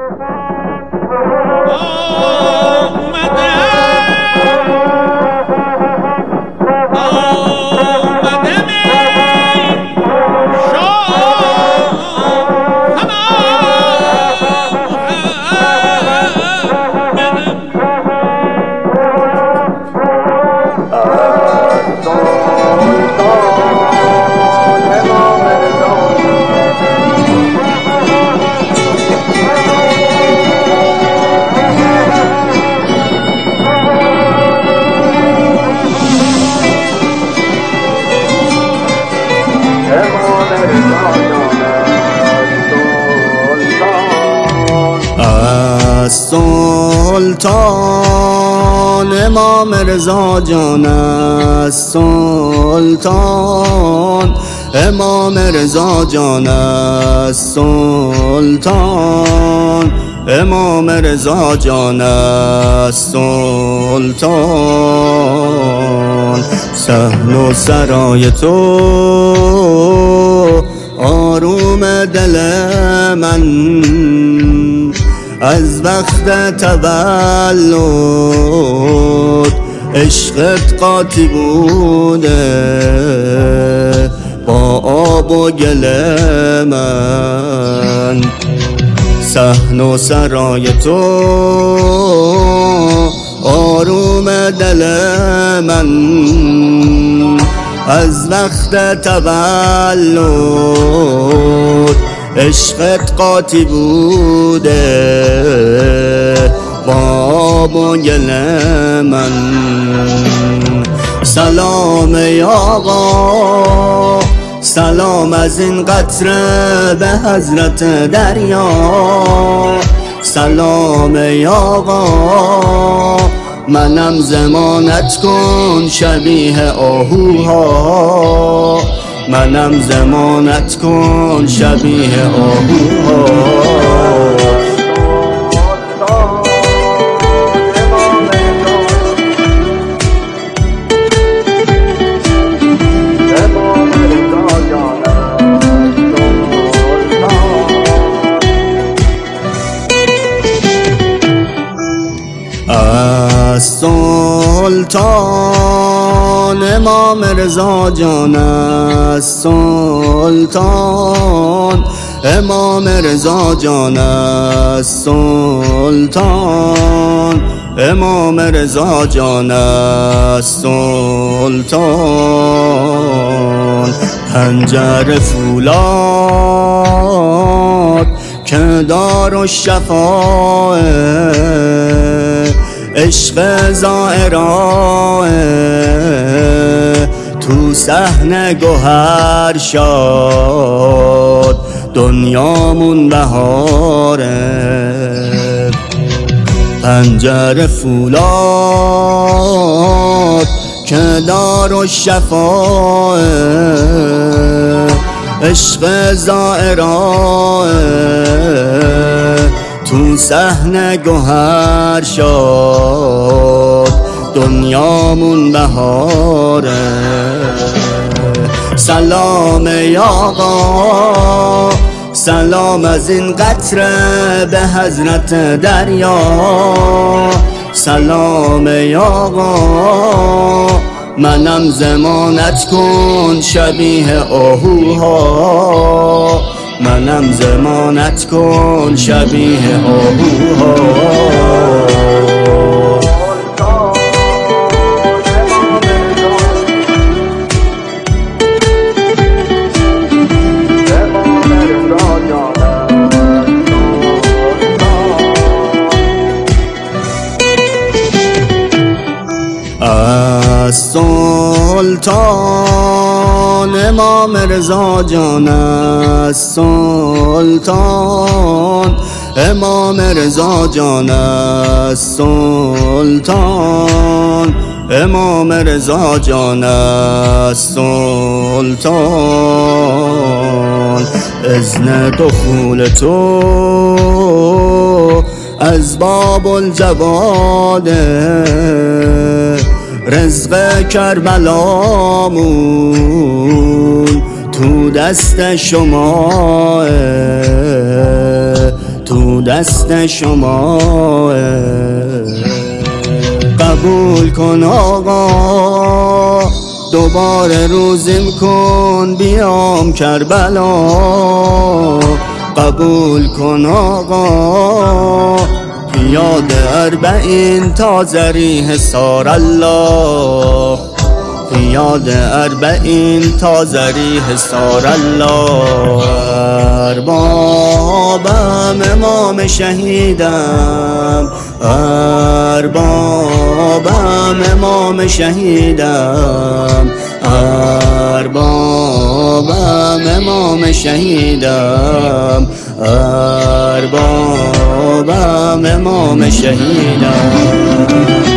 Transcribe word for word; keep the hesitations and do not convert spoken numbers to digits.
سلطان امام رضا جان است، سلطان امام رضا جان است، سلطان امام رضا جان است، سلطان. صحن و سرای تو آروم دل من از وقت تولد عشقت قاطی بوده با آب و گل من. صحن و سرای تو آروم دل من از وقت تولد عشقت قاطی بوده با آب و گل من. سلام ای آقا، سلام از این قطره به حضرت دریا. سلام ای آقا، منم ضمانت کن شبیه آهوها، منم ضمانت کن شبیه آهوها. سلطان امام رضا جان است، سلطان امام رضا جان است، سلطان امام رضا جان است، سلطان. پنجره فولاد که دار و شفاه عشق زائراه تو صحنه گوهر شاد دنیامون بهاره. پنجره فولاد که دار و شفاه عشق زائراه تو صحنه گوهر شاد دنیامون بهاره. سلام ای آقا، سلام از این قطره به حضرت دریا. سلام ای آقا، منم ضمانت کن شبیه آهوها، منم ضمانت کن شبیه آهوها. سلطان امام رضا جان است، سلطان امام رضا جان است، سلطان امام رضا جان است، سلطان. اذن دخول تو از باب الجواد رزق کربلامون تو دست شما، تو تو دست شما. قبول کن آقا دوباره روزیم کن بیام کربلا. قبول کن آقا یاد اربعین تا ذریح سار الله. یاد اربعین تا ذریح سار الله. اربابم امام شهیدم، اربابم امام شهیدم، اربابم امام شهیدم، اربابم امام شهیدم.